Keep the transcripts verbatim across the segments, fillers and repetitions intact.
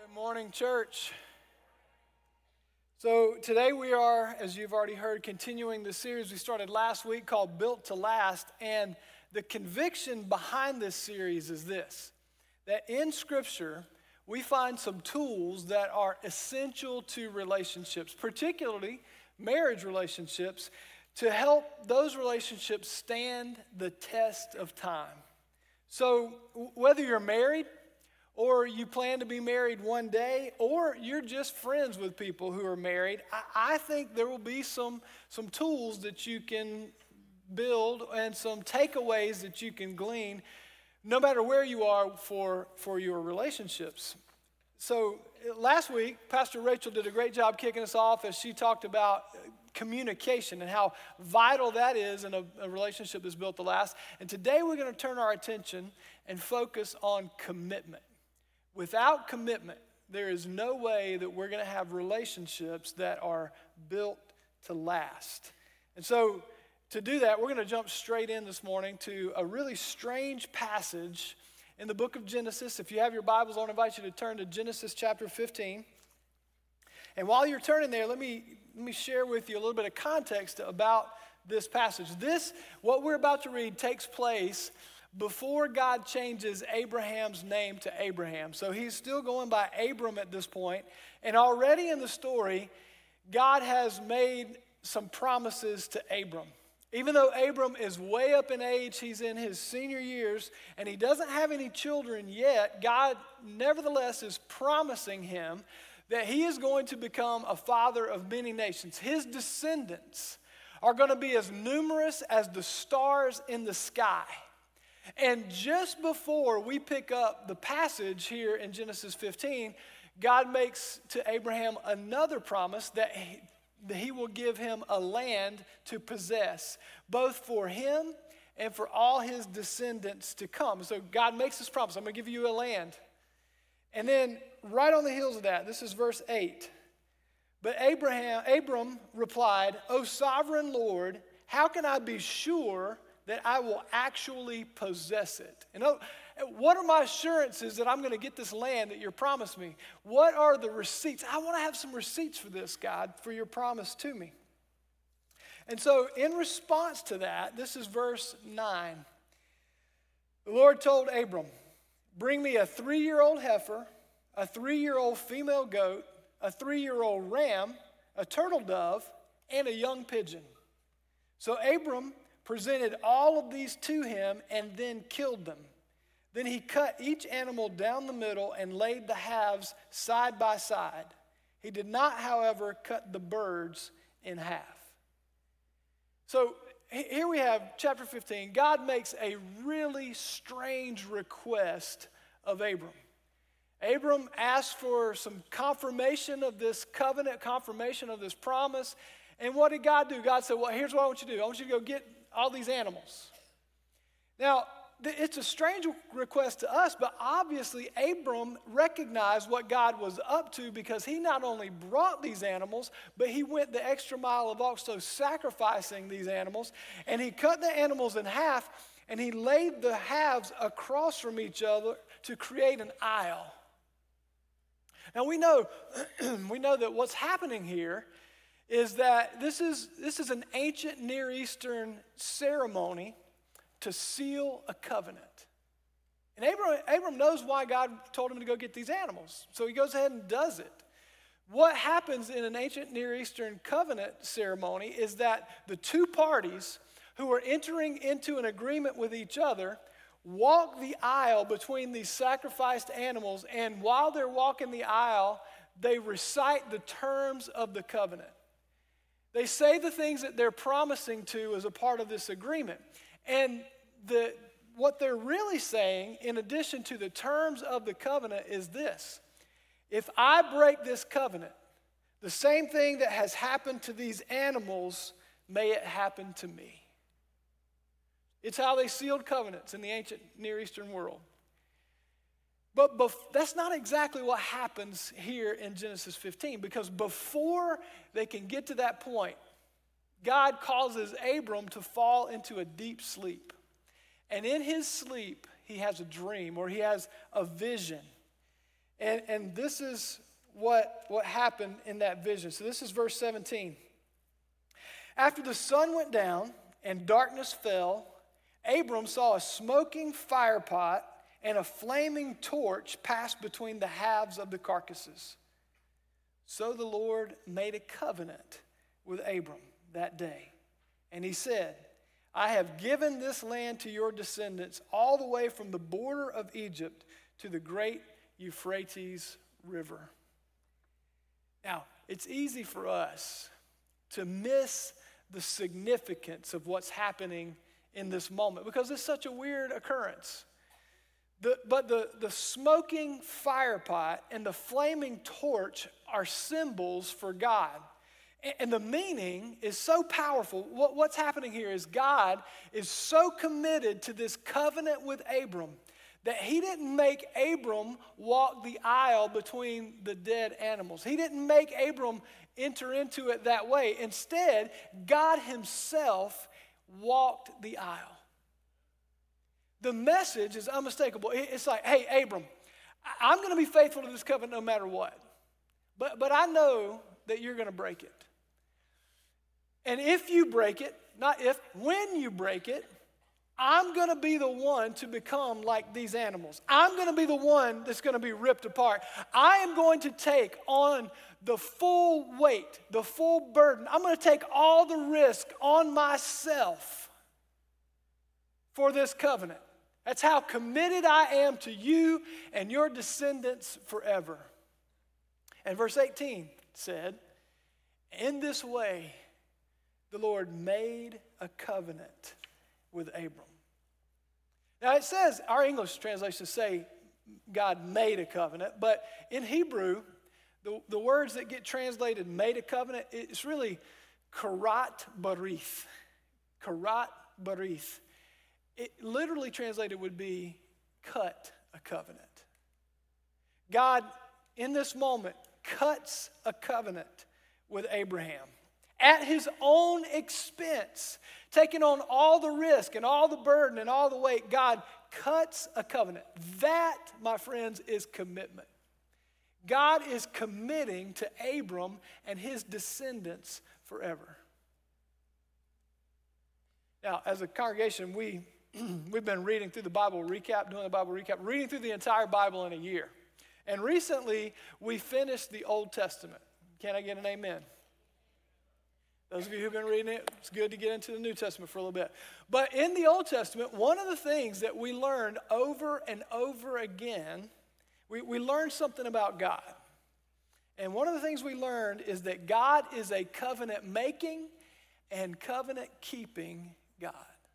Good morning, church. So today we are, as you've already heard, continuing the series we started last week called Built to Last. And the conviction behind this series is this, that in Scripture, we find some tools that are essential to relationships, particularly marriage relationships, to help those relationships stand the test of time. So whether you're married, or you plan to be married one day, or you're just friends with people who are married, I, I think there will be some, some tools that you can build and some takeaways that you can glean no matter where you are for, for your relationships. So last week, Pastor Rachel did a great job kicking us off as she talked about communication and how vital that is in a, a relationship that's built to last. And today we're going to turn our attention and focus on commitment. Without commitment, there is no way that we're going to have relationships that are built to last. And so to do that, we're going to jump straight in this morning to a really strange passage in the book of Genesis. If you have your Bibles, I want to invite you to turn to Genesis chapter fifteen. And while you're turning there, let me, let me share with you a little bit of context about this passage. This, what we're about to read, takes place before God changes Abraham's name to Abraham. So he's still going by Abram at this point. And already in the story, God has made some promises to Abram. Even though Abram is way up in age, he's in his senior years, and he doesn't have any children yet, God nevertheless is promising him that he is going to become a father of many nations. His descendants are going to be as numerous as the stars in the sky. And just before we pick up the passage here in Genesis fifteen, God makes to Abraham another promise that he, that he will give him a land to possess, both for him and for all his descendants to come. So God makes this promise, I'm going to give you a land. And then right on the heels of that, this is verse eight. But Abraham, Abram replied, "O sovereign Lord, how can I be sure that I will actually possess it?" You know, what are my assurances that I'm going to get this land that you promised me? What are the receipts? I want to have some receipts for this, God, for your promise to me. And so in response to that, this is verse nine. The Lord told Abram, "Bring me a three-year-old heifer, a three-year-old female goat, a three-year-old ram, a turtle dove, and a young pigeon." So Abram presented all of these to him and then killed them. Then he cut each animal down the middle and laid the halves side by side. He did not, however, cut the birds in half. So here we have chapter fifteen. God makes a really strange request of Abram. Abram asked for some confirmation of this covenant, confirmation of this promise. And what did God do? God said, well, here's what I want you to do. I want you to go get all these animals. Now, it's a strange request to us, but obviously Abram recognized what God was up to because he not only brought these animals, but he went the extra mile of also sacrificing these animals, and he cut the animals in half, and he laid the halves across from each other to create an aisle. Now we know, we know that what's happening here is that this is, this is an ancient Near Eastern ceremony to seal a covenant. And Abram, Abram knows why God told him to go get these animals. So he goes ahead and does it. What happens in an ancient Near Eastern covenant ceremony is that the two parties who are entering into an agreement with each other walk the aisle between these sacrificed animals, and while they're walking the aisle, they recite the terms of the covenant. They say the things that they're promising to as a part of this agreement. And the, what they're really saying, in addition to the terms of the covenant, is this. If I break this covenant, the same thing that has happened to these animals, may it happen to me. It's how they sealed covenants in the ancient Near Eastern world. But bef- that's not exactly what happens here in Genesis fifteen, because before they can get to that point, God causes Abram to fall into a deep sleep. And in his sleep, he has a dream or he has a vision. And, and this is what, what happened in that vision. So this is verse seventeen. After the sun went down and darkness fell, Abram saw a smoking fire pot and a flaming torch pass between the halves of the carcasses. So the Lord made a covenant with Abram that day. And he said, I have given this land to your descendants all the way from the border of Egypt to the great Euphrates River. Now, it's easy for us to miss the significance of what's happening in this moment because it's such a weird occurrence. The, but the, the smoking fire pot and the flaming torch are symbols for God. And, and the meaning is so powerful. What, what's happening here is God is so committed to this covenant with Abram that he didn't make Abram walk the aisle between the dead animals. He didn't make Abram enter into it that way. Instead, God himself walked the aisle. The message is unmistakable. It's like, hey, Abram, I'm going to be faithful to this covenant no matter what. But, but I know that you're going to break it. And if you break it, not if, when you break it, I'm going to be the one to become like these animals. I'm going to be the one that's going to be ripped apart. I am going to take on the full weight, the full burden. I'm going to take all the risk on myself for this covenant. That's how committed I am to you and your descendants forever. And verse eighteen said, in this way, the Lord made a covenant with Abram. Now it says, our English translations say God made a covenant, but in Hebrew, the, the words that get translated made a covenant, it's really karat barith. Karat barith. It literally translated would be cut a covenant. God, in this moment, cuts a covenant with Abraham at his own expense, taking on all the risk and all the burden and all the weight. God cuts a covenant. That, my friends, is commitment. God is committing to Abram and his descendants forever. Now, as a congregation, we, we've been reading through the Bible recap, doing the Bible recap, reading through the entire Bible in a year. And recently, we finished the Old Testament. Can I get an amen? Those of you who've been reading it, it's good to get into the New Testament for a little bit. But in the Old Testament, one of the things that we learned over and over again, we, we learned something about God. And one of the things we learned is that God is a covenant-making and covenant-keeping God.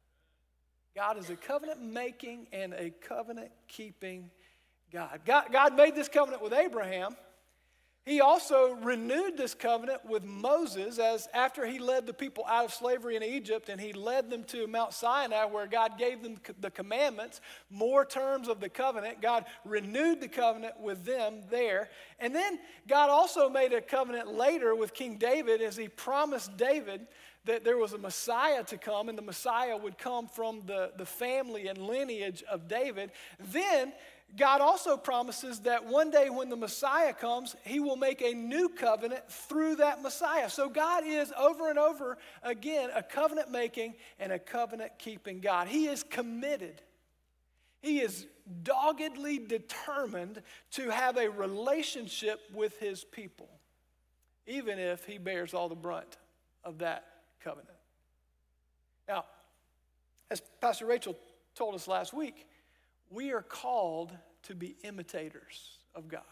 God is a covenant-making and a covenant-keeping God. God. God made this covenant with Abraham. He also renewed this covenant with Moses as after he led the people out of slavery in Egypt and he led them to Mount Sinai where God gave them the commandments, more terms of the covenant. God renewed the covenant with them there. And then God also made a covenant later with King David as he promised David that there was a Messiah to come and the Messiah would come from the, the family and lineage of David. Then God also promises that one day when the Messiah comes, he will make a new covenant through that Messiah. So God is over and over again a covenant-making and a covenant-keeping God. He is committed. He is doggedly determined to have a relationship with his people, even if he bears all the brunt of that covenant. Now, as Pastor Rachel told us last week, we are called to be imitators of God.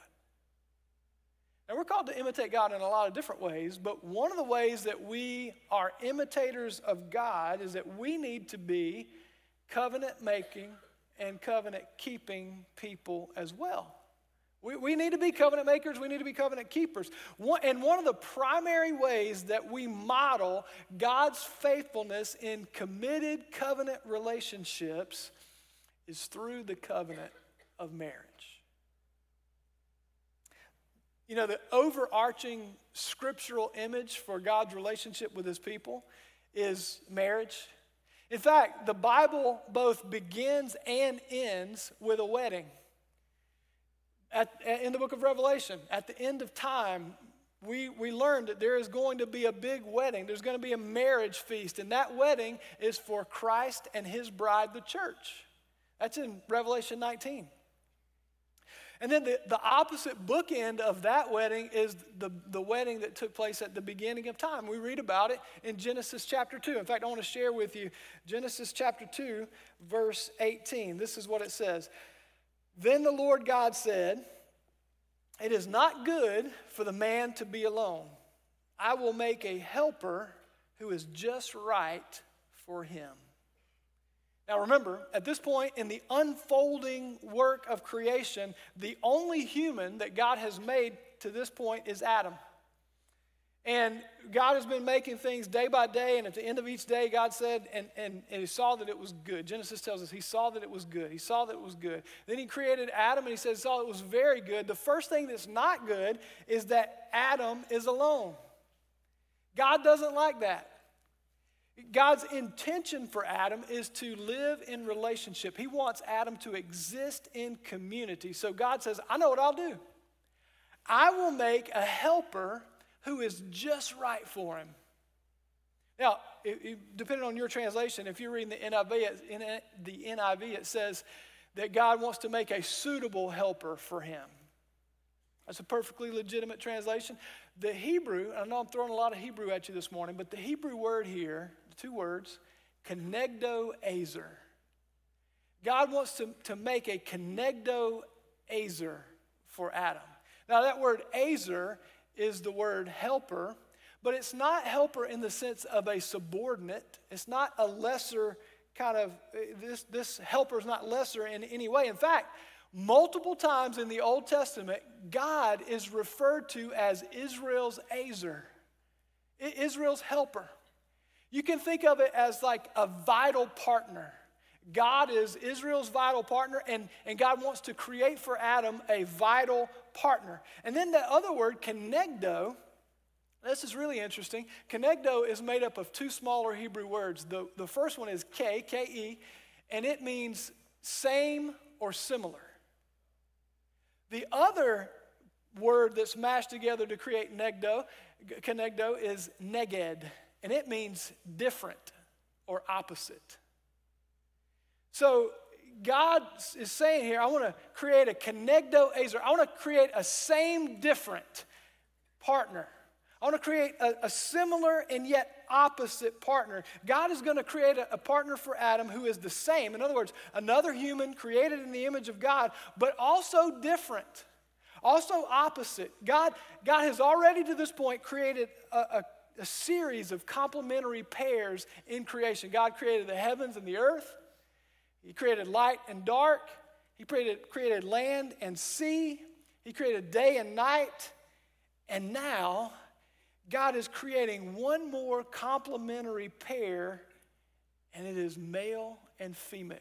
Now, we're called to imitate God in a lot of different ways, but one of the ways that we are imitators of God is that we need to be covenant-making and covenant-keeping people as well. We, we need to be covenant makers. We need to be covenant keepers. One, and one of the primary ways that we model God's faithfulness in committed covenant relationships is through the covenant of marriage. You know, the overarching scriptural image for God's relationship with his people is marriage. In fact, the Bible both begins and ends with a wedding. At, in the book of Revelation, at the end of time, we, we learned that there is going to be a big wedding. There's going to be a marriage feast, and that wedding is for Christ and his bride, the church. That's in Revelation nineteen. And then the, the opposite bookend of that wedding is the, the wedding that took place at the beginning of time. We read about it in Genesis chapter two. In fact, I want to share with you Genesis chapter two, verse eighteen. This is what it says. Then the Lord God said, "It is not good for the man to be alone. I will make a helper who is just right for him." Now remember, at this point in the unfolding work of creation, the only human that God has made to this point is Adam. And God has been making things day by day, and at the end of each day, God said, and, and, and he saw that it was good. Genesis tells us he saw that it was good. He saw that it was good. Then he created Adam, and he said, saw it was very good. The first thing that's not good is that Adam is alone. God doesn't like that. God's intention for Adam is to live in relationship. He wants Adam to exist in community. So God says, I know what I'll do. I will make a helper who is just right for him. Now, it, it, depending on your translation, if you're reading the N I V, in the N I V, it says that God wants to make a suitable helper for him. That's a perfectly legitimate translation. The Hebrew, I know I'm throwing a lot of Hebrew at you this morning, but the Hebrew word here, the two words, kenegdo ezer. God wants to, to make a kenegdo ezer for Adam. Now that word ezer is the word helper, but it's not helper in the sense of a subordinate. It's not a lesser kind of, this, this helper is not lesser in any way. In fact, multiple times in the Old Testament, God is referred to as Israel's ezer, Israel's helper. You can think of it as like a vital partner. God is Israel's vital partner, and, and God wants to create for Adam a vital partner. And then the other word, kenegdo, this is really interesting. Kenegdo is made up of two smaller Hebrew words. The, the first one is K, K E, and it means same or similar. The other word that's mashed together to create negdo, kenegdo is neged, and it means different or opposite. So God is saying here, I want to create a kenegdo ezer. I want to create a same different partner. I want to create a, a similar and yet opposite partner. God is going to create a, a partner for Adam who is the same. In other words, another human created in the image of God, but also different, also opposite. God, God has already to this point created a, a, a series of complementary pairs in creation. God created the heavens and the earth. He created light and dark. He created, created land and sea. He created day and night. And now, God is creating one more complementary pair, and it is male and female.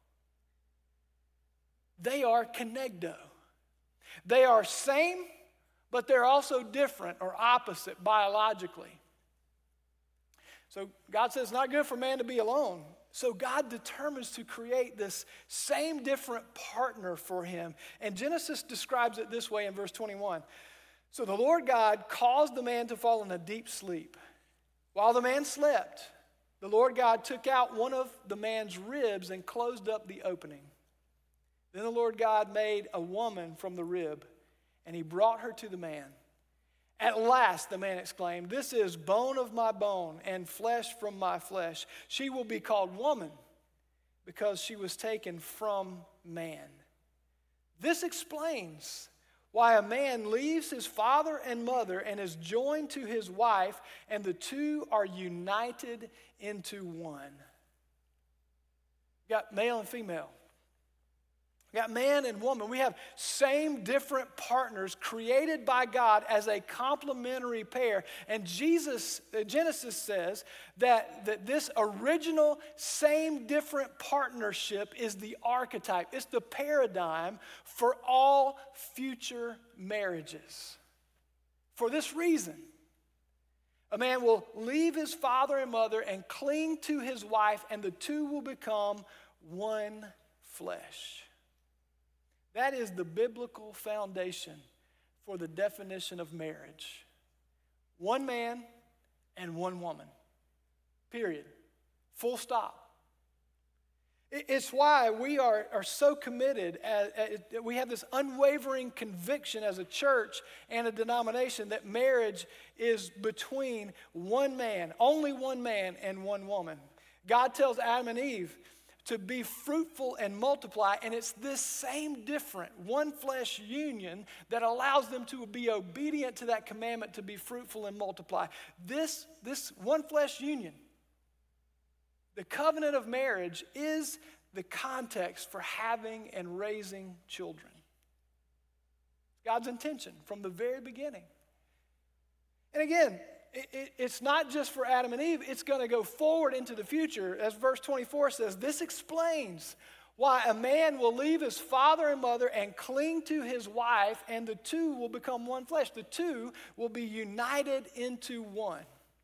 They are kenegdo. They are same, but they're also different or opposite biologically. So God says it's not good for man to be alone. So God determines to create this same different partner for him. And Genesis describes it this way in verse twenty-one. So the Lord God caused the man to fall in a deep sleep. While the man slept, the Lord God took out one of the man's ribs and closed up the opening. Then the Lord God made a woman from the rib, and he brought her to the man. At last, the man exclaimed, "This is bone of my bone and flesh from my flesh. She will be called woman because she was taken from man." This explains why a man leaves his father and mother and is joined to his wife, and the two are united into one. You got male and female. We got man and woman. We have same different partners created by God as a complementary pair. And Jesus, Genesis says that, that this original same different partnership is the archetype. It's the paradigm for all future marriages. For this reason, a man will leave his father and mother and cling to his wife, and the two will become one flesh. That is the biblical foundation for the definition of marriage. One man and one woman. Period. Full stop. It's why we are, are so committed. As, as, we have this unwavering conviction as a church and a denomination that marriage is between one man, only one man and one woman. God tells Adam and Eve to be fruitful and multiply, and it's this same different one flesh union that allows them to be obedient to that commandment to be fruitful and multiply. This, this one flesh union, the covenant of marriage, is the context for having and raising children. God's intention from the very beginning. And again, it, it, it's not just for Adam and Eve, it's going to go forward into the future. As verse twenty-four says, this explains why a man will leave his father and mother and cling to his wife, and the two will become one flesh. The two will be united into one.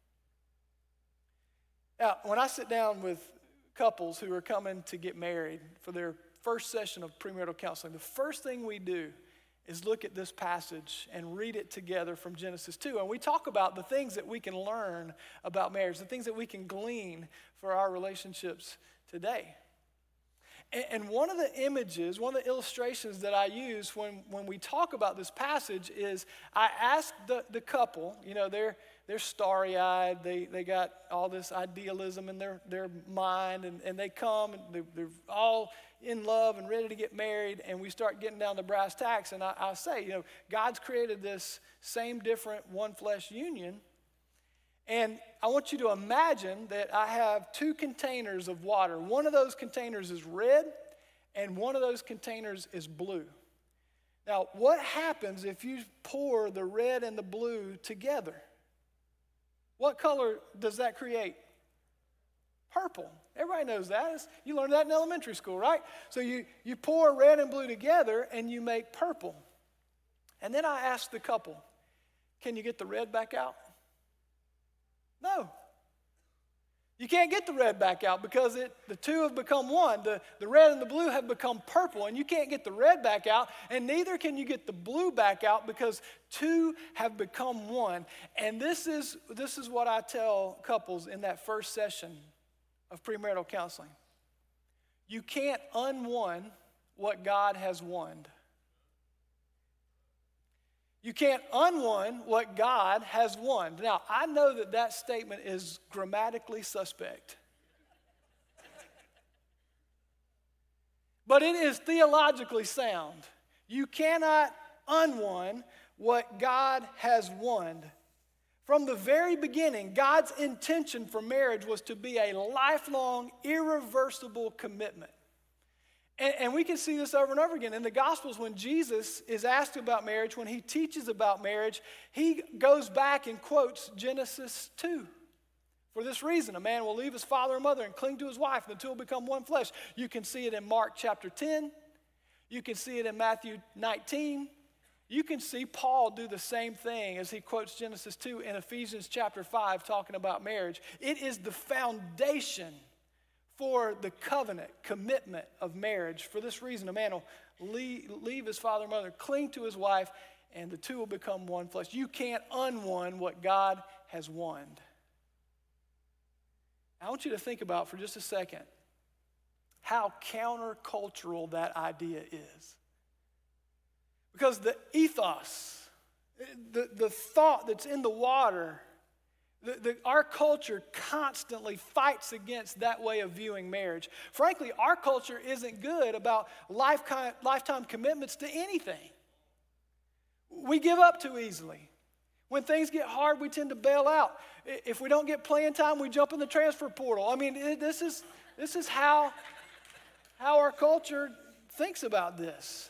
Now, when I sit down with couples who are coming to get married for their first session of premarital counseling, the first thing we do is look at this passage and read it together from Genesis two. And we talk about the things that we can learn about marriage, the things that we can glean for our relationships today. And, and one of the images, one of the illustrations that I use when, when we talk about this passage is I ask the, the couple, you know, they're They're starry-eyed. They they got all this idealism in their, their mind, and, and they come, and they're, they're all in love and ready to get married, and we start getting down to brass tacks, and I, I say, you know, God's created this same different one flesh union, and I want you to imagine that I have two containers of water. One of those containers is red, and one of those containers is blue. Now, what happens if you pour the red and the blue together? What color does that create? Purple. Everybody knows that. It's, you learned that in elementary school, right? So you, you pour red and blue together and you make purple. And then I asked the couple, can you get the red back out? No. You can't get the red back out because it, the two have become one. The, the red and the blue have become purple, and you can't get the red back out, and neither can you get the blue back out because two have become one. And this is, this is what I tell couples in that first session of premarital counseling. You can't unone what God has won. You can't unone what God has won. Now, I know that that statement is grammatically suspect. But it is theologically sound. You cannot unone what God has won. From the very beginning, God's intention for marriage was to be a lifelong, irreversible commitment. And, and we can see this over and over again. In the Gospels, when Jesus is asked about marriage, when he teaches about marriage, he goes back and quotes Genesis two. For this reason, a man will leave his father and mother and cling to his wife, and the two will become one flesh. You can see it in Mark chapter ten. You can see it in Matthew nineteen. You can see Paul do the same thing as he quotes Genesis two in Ephesians chapter five, talking about marriage. It is the foundation for the covenant, commitment of marriage. For this reason, a man will leave, leave his father and mother, cling to his wife, and the two will become one flesh. You can't unone what God has won. I want you to think about for just a second how countercultural that idea is. Because the ethos, the, the thought that's in the water, The, the, our culture constantly fights against that way of viewing marriage. Frankly, our culture isn't good about life, lifetime commitments to anything. We give up too easily. When things get hard, we tend to bail out. If we don't get playing time, we jump in the transfer portal. I mean, it, this is this is how, how our culture thinks about this.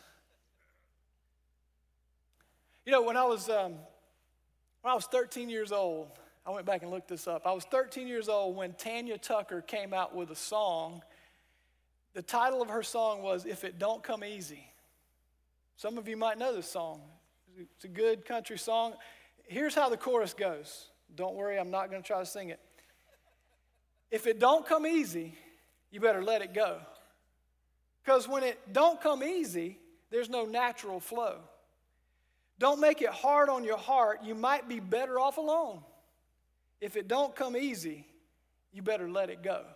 You know, when I was um, when I was thirteen years old, I went back and looked this up. I was thirteen years old when Tanya Tucker came out with a song. The title of her song was If It Don't Come Easy. Some of you might know this song. It's a good country song. Here's how the chorus goes. Don't worry, I'm not going to try to sing it. If it don't come easy, you better let it go. Because when it don't come easy, There's no natural flow. Don't make it hard on your heart. You might be better off alone. If it don't come easy, you better let it go.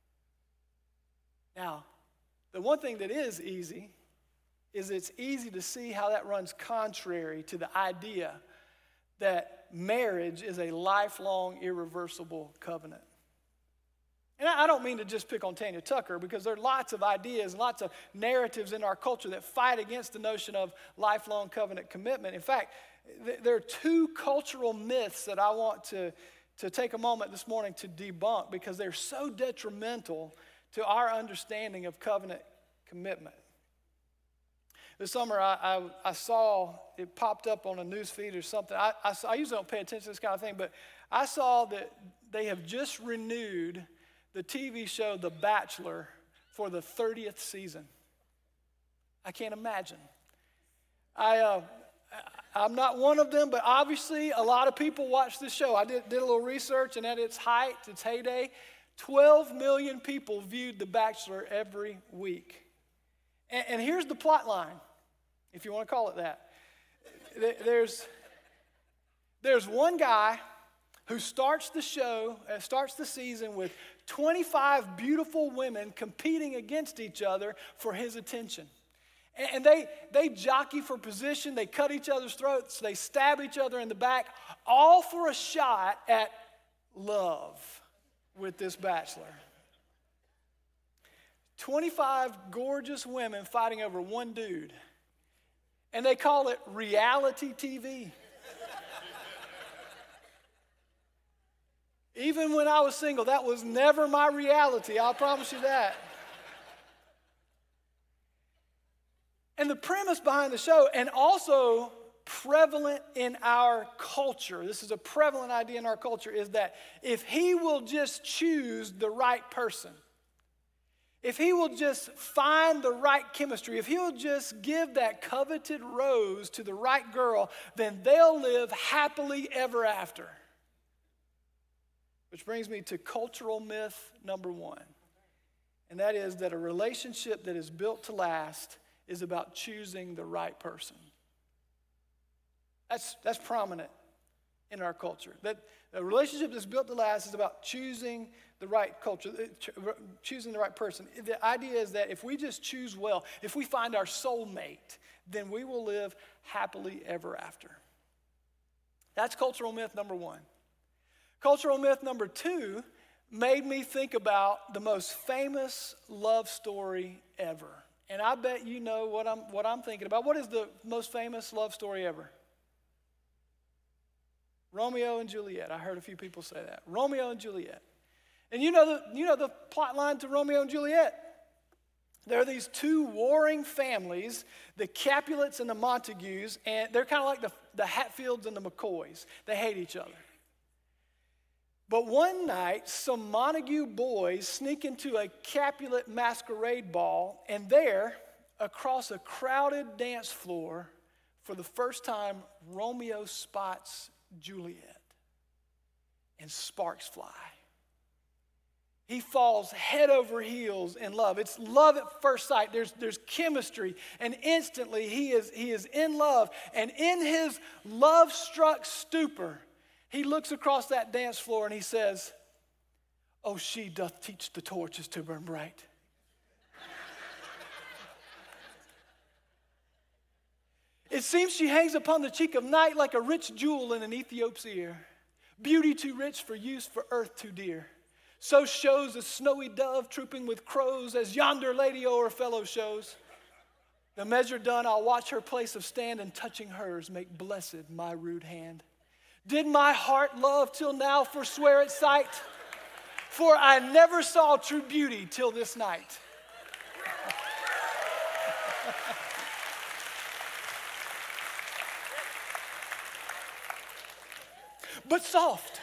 Now, the one thing that is easy is it's easy to see how that runs contrary to the idea that marriage is a lifelong, irreversible covenant. And I don't mean to just pick on Tanya Tucker, because there are lots of ideas and lots of narratives in our culture that fight against the notion of lifelong covenant commitment. In fact, th- there are two cultural myths that I want to, to take a moment this morning to debunk, because they're so detrimental to our understanding of covenant commitment. This summer, I, I, I saw, it popped up on a news feed or something. I, I, saw, I usually don't pay attention to this kind of thing, but I saw that they have just renewed the T V show The Bachelor for the thirtieth season. I can't imagine. I, uh, I'm not one of them, but obviously a lot of people watch this show. I did, did a little research, and at its height, its heyday, twelve million people viewed The Bachelor every week. And, and here's the plot line, if you want to call it that. There's, there's one guy who starts the show, uh, starts the season with twenty-five beautiful women competing against each other for his attention. And, and they, they jockey for position, they cut each other's throats, they stab each other in the back, all for a shot at love with this bachelor. twenty-five gorgeous women fighting over one dude. And they call it reality T V. Even when I was single, that was never my reality. I'll promise you that. And the premise behind the show, and also prevalent in our culture, this is a prevalent idea in our culture, is that if he will just choose the right person, if he will just find the right chemistry, if he'll just give that coveted rose to the right girl, then they'll live happily ever after. Which brings me to cultural myth number one. And that is that a relationship that is built to last is about choosing the right person. That's, that's prominent in our culture. That a relationship that's built to last is about choosing the right culture, choosing the right person. The idea is that if we just choose well, if we find our soulmate, then we will live happily ever after. That's cultural myth number one. Cultural myth number two made me think about the most famous love story ever. And I bet you know what I'm, what I'm thinking about. What is the most famous love story ever? Romeo and Juliet. I heard a few people say that. Romeo and Juliet. And you know the, you know the plot line to Romeo and Juliet. There are these two warring families, the Capulets and the Montagues, and they're kind of like the, the Hatfields and the McCoys. They hate each other. But one night, some Montague boys sneak into a Capulet masquerade ball, and there, across a crowded dance floor, for the first time, Romeo spots Juliet, and sparks fly. He falls head over heels in love. It's love at first sight. There's, there's chemistry, and instantly he is, he is in love. And in his love-struck stupor, he looks across that dance floor and he says, "Oh, she doth teach the torches to burn bright." It seems she hangs upon the cheek of night like a rich jewel in an Ethiop's ear. Beauty too rich for use, for earth too dear. So shows a snowy dove trooping with crows, as yonder lady o'er fellow shows. The measure done, I'll watch her place of stand, and touching hers make blessed my rude hand. Did my heart love till now forswear its sight? For I never saw true beauty till this night. But soft.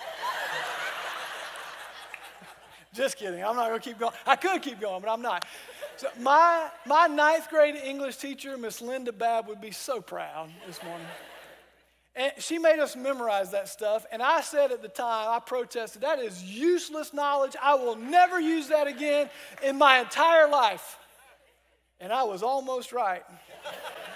Just kidding. I'm not going to keep going. I could keep going, but I'm not. So my, my ninth grade English teacher, Miss Linda Babb, would be so proud this morning. And she made us memorize that stuff. And I said at the time, I protested, that is useless knowledge. I will never use that again in my entire life. And I was almost right.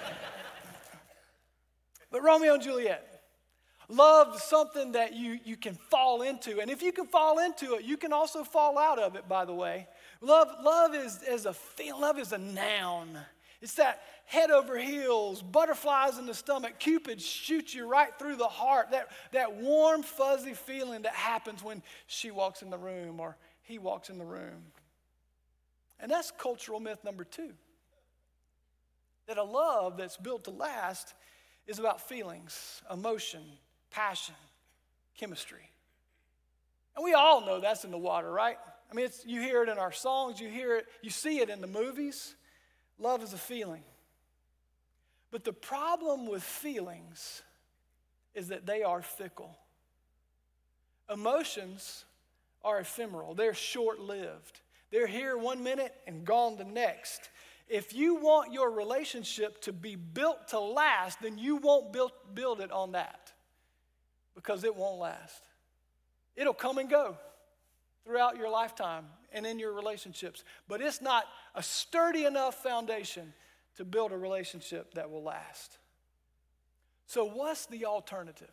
But Romeo and Juliet, love is something that you, you can fall into. And if you can fall into it, you can also fall out of it, by the way. Love, love is, is a feel, love is a noun. It's that head over heels, butterflies in the stomach, Cupid shoots you right through the heart. That, that warm, fuzzy feeling that happens when she walks in the room or he walks in the room. And that's cultural myth number two. That a love that's built to last is about feelings, emotion, passion, chemistry. And we all know that's in the water, right? I mean, it's, you hear it in our songs, you hear it, you see it in the movies. Love is a feeling. But the problem with feelings is that they are fickle. Emotions are ephemeral. They're short-lived. They're here one minute and gone the next. If you want your relationship to be built to last, then you won't build, build it on that because it won't last. It'll come and go throughout your lifetime and in your relationships. But it's not a sturdy enough foundation to build a relationship that will last. So what's the alternative?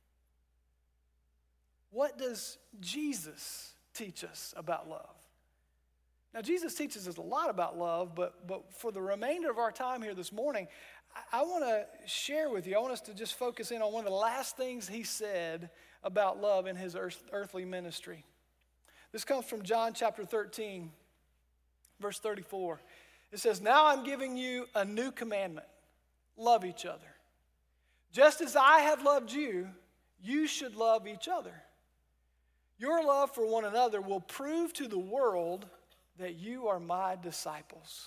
What does Jesus teach us about love? Now, Jesus teaches us a lot about love, but, but for the remainder of our time here this morning, I, I want to share with you, I want us to just focus in on one of the last things he said about love in his earth, earthly ministry. This comes from John chapter thirteen, verse thirty-four. It says, "Now I'm giving you a new commandment. Love each other. Just as I have loved you, you should love each other. Your love for one another will prove to the world that you are my disciples."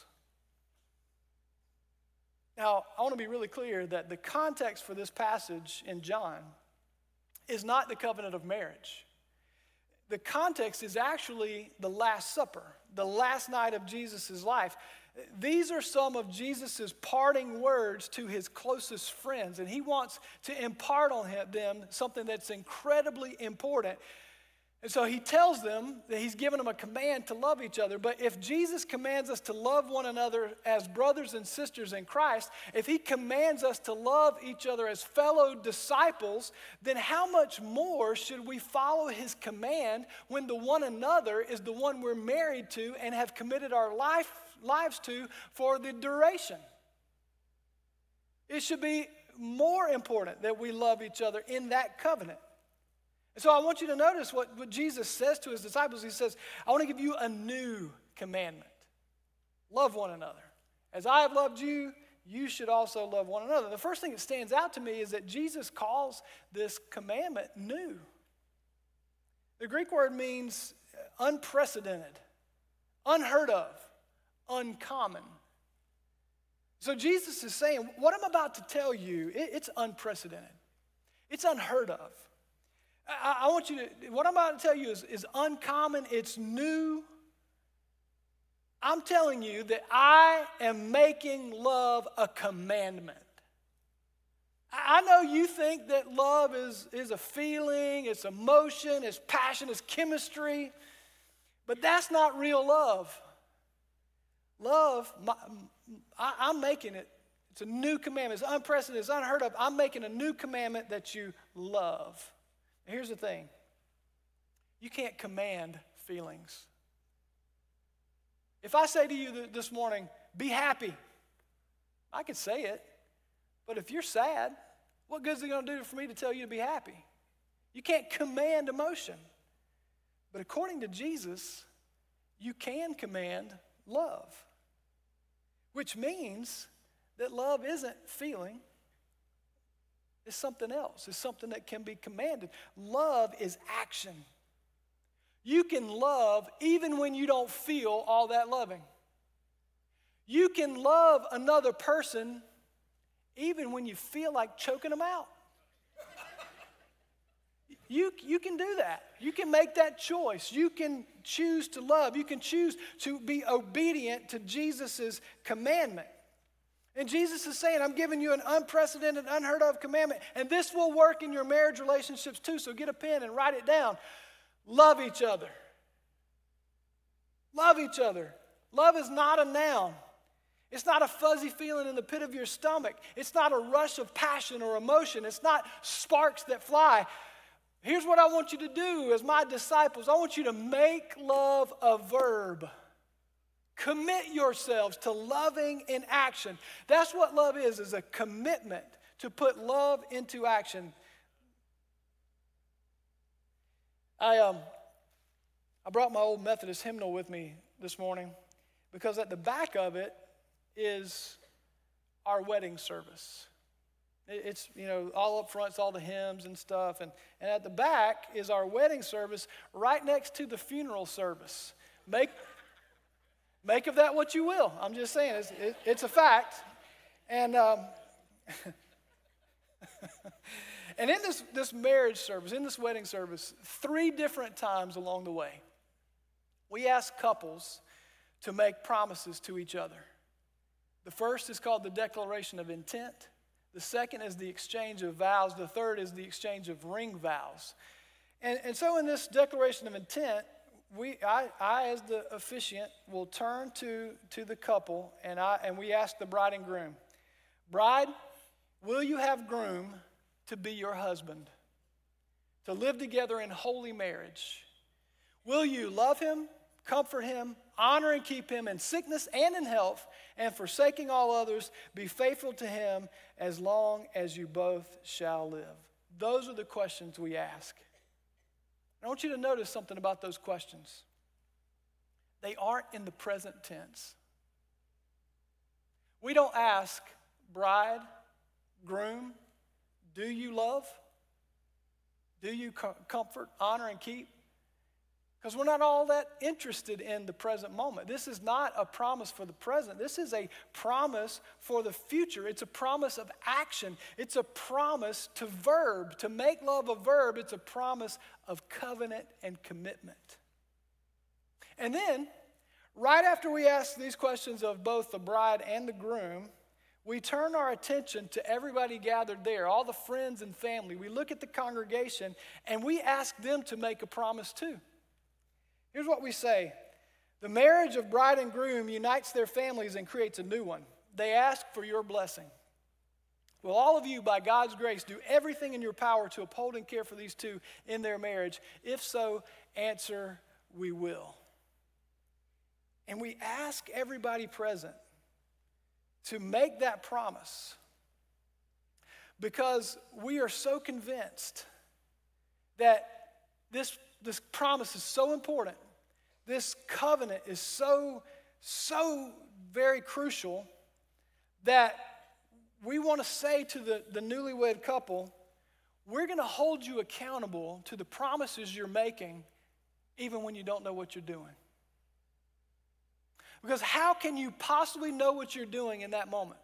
Now, I want to be really clear that the context for this passage in John is not the covenant of marriage. The context is actually the Last Supper, the last night of Jesus' life. These are some of Jesus' parting words to his closest friends, and he wants to impart on them something that's incredibly important. And so he tells them that he's given them a command to love each other. But if Jesus commands us to love one another as brothers and sisters in Christ, if he commands us to love each other as fellow disciples, then how much more should we follow his command when the one another is the one we're married to and have committed our life, lives to for the duration? It should be more important that we love each other in that covenant. And so I want you to notice what, what Jesus says to his disciples. He says, I want to give you a new commandment. Love one another. As I have loved you, you should also love one another. The first thing that stands out to me is that Jesus calls this commandment new. The Greek word means unprecedented, unheard of, uncommon. So Jesus is saying, what I'm about to tell you, it, it's unprecedented. It's unheard of. I, I want you to, what I'm about to tell you is, is uncommon, it's new. I'm telling you that I am making love a commandment. I, I know you think that love is, is a feeling, it's emotion, it's passion, it's chemistry, but that's not real love. Love, my, I, I'm making it, it's a new commandment. It's unprecedented, it's unheard of. I'm making a new commandment that you love. Here's the thing. You can't command feelings. If I say to you this morning, be happy, I could say it. But if you're sad, what good is it going to do for me to tell you to be happy? You can't command emotion. But according to Jesus, you can command love. Which means that love isn't feeling. It's something else. It's something that can be commanded. Love is action. You can love even when you don't feel all that loving. You can love another person even when you feel like choking them out. You, you can do that. You can make that choice. You can choose to love. You can choose to be obedient to Jesus' commandment. And Jesus is saying, I'm giving you an unprecedented, unheard of commandment, and this will work in your marriage relationships too, so get a pen and write it down. Love each other. Love each other. Love is not a noun. It's not a fuzzy feeling in the pit of your stomach. It's not a rush of passion or emotion. It's not sparks that fly. Here's what I want you to do as my disciples. I want you to make love a verb. Commit yourselves to loving in action. That's what love is, is a commitment to put love into action. I, um, I brought my old Methodist hymnal with me this morning because at the back of it is our wedding service. It's, you know, all up front, it's all the hymns and stuff. And, and at the back is our wedding service right next to the funeral service. Make, make of that what you will. I'm just saying, it's, it, it's a fact. And um, and in this, this marriage service, in this wedding service, three different times along the way, we ask couples to make promises to each other. The first is called the declaration of intent. The second is the exchange of vows. The third is the exchange of ring vows. And, and so in this declaration of intent, we, I, I as the officiant, will turn to, to the couple and, I, and we ask the bride and groom, bride, will you have groom to be your husband, to live together in holy marriage? Will you love him, comfort him, honor and keep him in sickness and in health, and forsaking all others, be faithful to him as long as you both shall live? Those are the questions we ask. I want you to notice something about those questions. They aren't in the present tense. We don't ask, bride, groom, do you love? Do you com- comfort, honor, and keep? Because we're not all that interested in the present moment. This is not a promise for the present. This is a promise for the future. It's a promise of action. It's a promise to verb. To make love a verb, it's a promise of covenant and commitment. And then, right after we ask these questions of both the bride and the groom, we turn our attention to everybody gathered there, all the friends and family. We look at the congregation and we ask them to make a promise too. Here's what we say. The marriage of bride and groom unites their families and creates a new one. They ask for your blessing. Will all of you, by God's grace, do everything in your power to uphold and care for these two in their marriage? If so, answer, we will. And we ask everybody present to make that promise because we are so convinced that this, this promise is so important. This covenant is so, so very crucial that we want to say to the, the newlywed couple, we're going to hold you accountable to the promises you're making even when you don't know what you're doing. Because how can you possibly know what you're doing in that moment?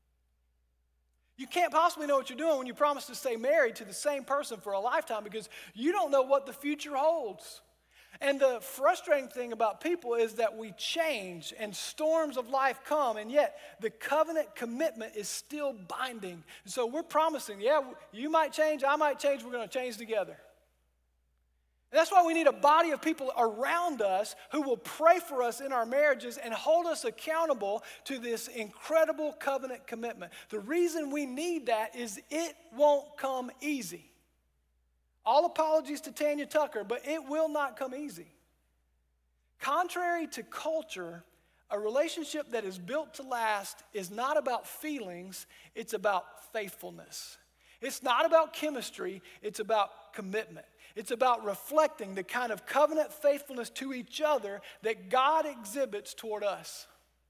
You can't possibly know what you're doing when you promise to stay married to the same person for a lifetime because you don't know what the future holds. And the frustrating thing about people is that we change and storms of life come, and yet the covenant commitment is still binding. So we're promising, yeah, you might change, I might change, we're going to change together. And that's why we need a body of people around us who will pray for us in our marriages and hold us accountable to this incredible covenant commitment. The reason we need that is it won't come easy. All apologies to Tanya Tucker, but it will not come easy. Contrary to culture, a relationship that is built to last is not about feelings, it's about faithfulness. It's not about chemistry, it's about commitment. It's about reflecting the kind of covenant faithfulness to each other that God exhibits toward us.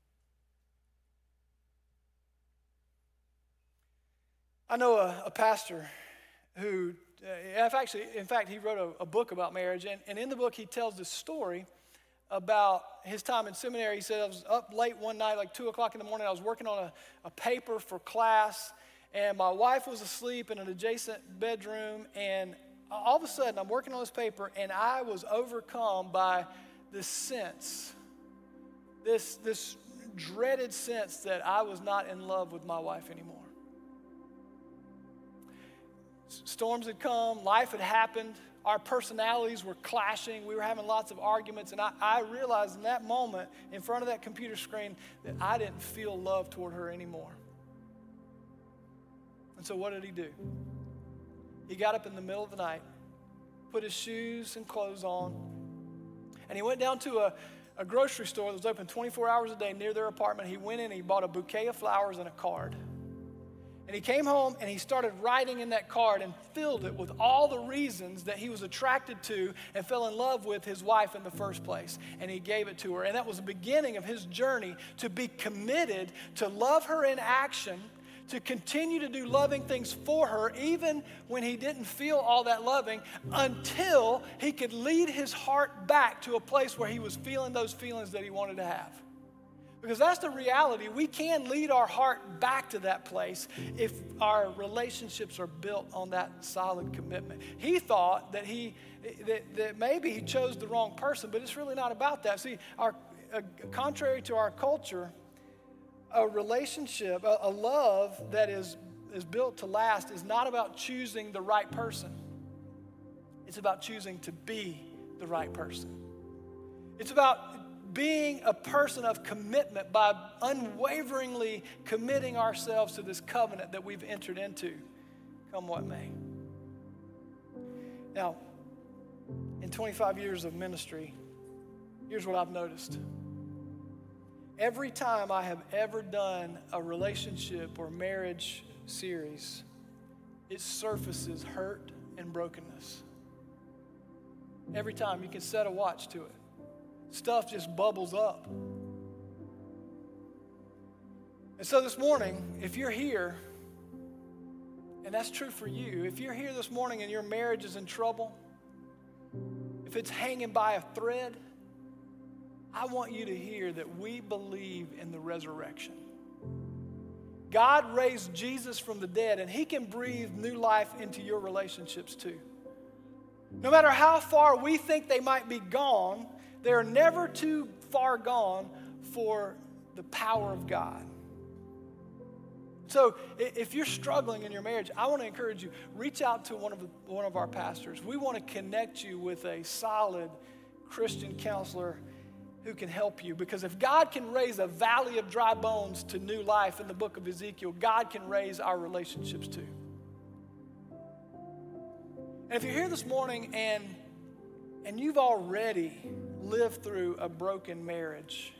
I know a, a pastor who, uh, actually, in fact, he wrote a, a book about marriage, and, and in the book he tells this story about his time in seminary. He said, I was up late one night, like two o'clock in the morning. I was working on a, a paper for class, and my wife was asleep in an adjacent bedroom, and all of a sudden, I'm working on this paper, and I was overcome by this sense, this, this dreaded sense that I was not in love with my wife anymore. Storms had come, life had happened, our personalities were clashing. We were having lots of arguments. And I, I realized in that moment, in front of that computer screen, that I didn't feel love toward her anymore. And so what did he do? He got up in the middle of the night, put his shoes and clothes on, and he went down to a, a grocery store that was open twenty-four hours a day near their apartment. He went in and he bought a bouquet of flowers and a card. And he came home and he started writing in that card and filled it with all the reasons that he was attracted to and fell in love with his wife in the first place. And he gave it to her. And that was the beginning of his journey to be committed to love her in action, to continue to do loving things for her, even when he didn't feel all that loving, until he could lead his heart back to a place where he was feeling those feelings that he wanted to have. Because that's the reality. We can lead our heart back to that place if our relationships are built on that solid commitment. He thought that he that, that maybe he chose the wrong person, but it's really not about that. See, our uh, contrary to our culture, a relationship, a, a love that is, is built to last is not about choosing the right person. It's about choosing to be the right person. It's about being a person of commitment by unwaveringly committing ourselves to this covenant that we've entered into, come what may. Now, in twenty-five years of ministry, here's what I've noticed. Every time I have ever done a relationship or marriage series, it surfaces hurt and brokenness. Every time. You can set a watch to it. Stuff just bubbles up. And so this morning, if you're here, and that's true for you, if you're here this morning and your marriage is in trouble, if it's hanging by a thread, I want you to hear that we believe in the resurrection. God raised Jesus from the dead, and he can breathe new life into your relationships too. No matter how far we think they might be gone, they're never too far gone for the power of God. So if you're struggling in your marriage, I want to encourage you, reach out to one of, the, one of our pastors. We want to connect you with a solid Christian counselor who can help you. Because if God can raise a valley of dry bones to new life in the book of Ezekiel, God can raise our relationships too. And if you're here this morning and, and you've already lived through a broken marriage,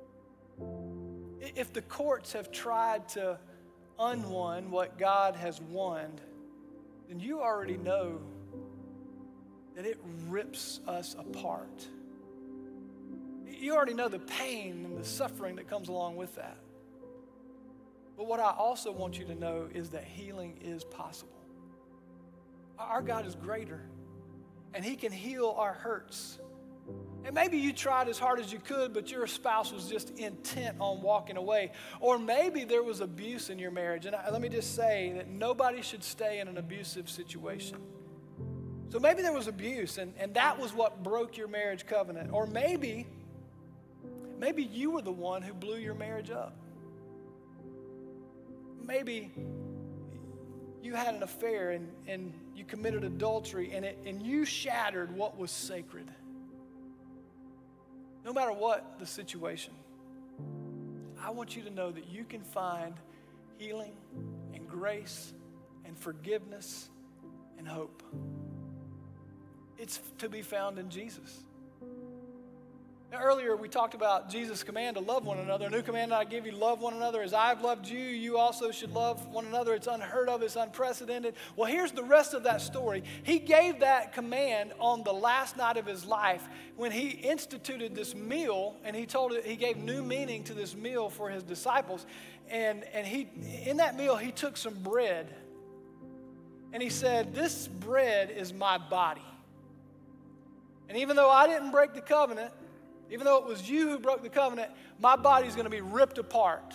if the courts have tried to unwind what God has won, then you already know that it rips us apart. You already know the pain and the suffering that comes along with that. But what I also want you to know is that healing is possible. Our God is greater, and he can heal our hurts. And maybe you tried as hard as you could, but your spouse was just intent on walking away. Or maybe there was abuse in your marriage. And I, let me just say that nobody should stay in an abusive situation. So maybe there was abuse, and, and that was what broke your marriage covenant. Or maybe, maybe you were the one who blew your marriage up. Maybe you had an affair and, and you committed adultery, and, it, and you shattered what was sacred. No matter what the situation, I want you to know that you can find healing and grace and forgiveness and hope. It's to be found in Jesus. Now, earlier we talked about Jesus' command to love one another. A new command I give you, love one another. As I've loved you, you also should love one another. It's unheard of, it's unprecedented. Well, here's the rest of that story. He gave that command on the last night of his life when he instituted this meal, and he told it, he gave new meaning to this meal for his disciples. And, and he in that meal, he took some bread, and he said, "This bread is my body. And even though I didn't break the covenant, even though it was you who broke the covenant, my body is going to be ripped apart.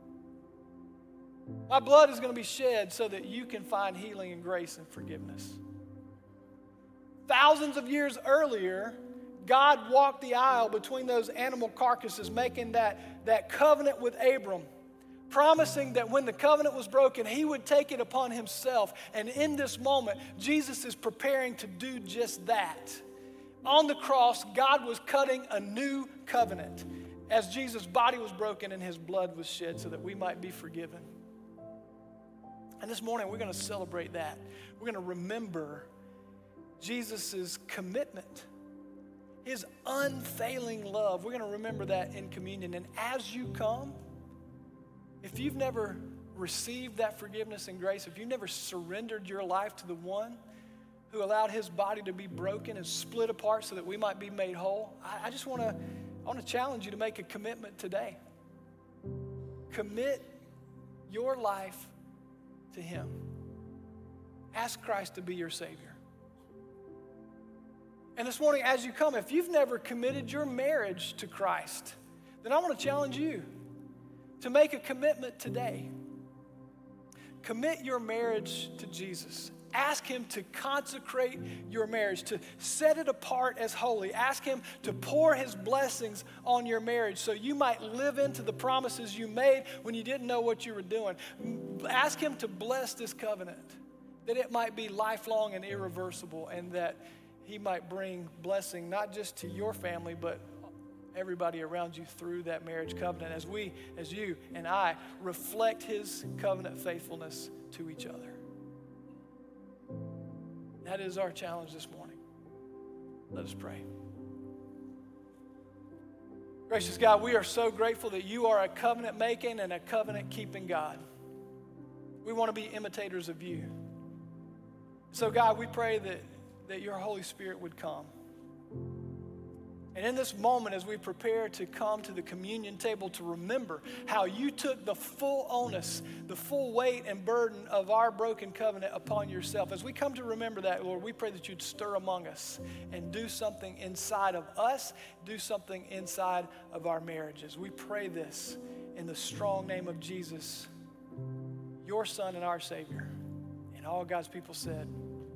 My blood is going to be shed so that you can find healing and grace and forgiveness." Thousands of years earlier, God walked the aisle between those animal carcasses, making that, that covenant with Abram, promising that when the covenant was broken, he would take it upon himself. And in this moment, Jesus is preparing to do just that. On the cross, God was cutting a new covenant as Jesus' body was broken and his blood was shed so that we might be forgiven. And this morning, we're going to celebrate that. We're going to remember Jesus' commitment, his unfailing love. We're going to remember that in communion. And as you come, if you've never received that forgiveness and grace, if you've never surrendered your life to the one who allowed his body to be broken and split apart so that we might be made whole, I, I just want to I want to challenge you to make a commitment today. Commit your life to him. Ask Christ to be your Savior. And this morning, as you come, if you've never committed your marriage to Christ, then I want to challenge you to make a commitment today. Commit your marriage to Jesus. Ask him to consecrate your marriage, to set it apart as holy. Ask him to pour his blessings on your marriage so you might live into the promises you made when you didn't know what you were doing. Ask him to bless this covenant, that it might be lifelong and irreversible, and that he might bring blessing not just to your family, but everybody around you through that marriage covenant as we, as you and I, reflect his covenant faithfulness to each other. That is our challenge this morning. Let us pray. Gracious God, we are so grateful that you are a covenant-making and a covenant-keeping God. We want to be imitators of you. So God, we pray that, that your Holy Spirit would come. And in this moment, as we prepare to come to the communion table to remember how you took the full onus, the full weight and burden of our broken covenant upon yourself, as we come to remember that, Lord, we pray that you'd stir among us and do something inside of us, do something inside of our marriages. We pray this in the strong name of Jesus, your Son and our Savior. And all God's people said,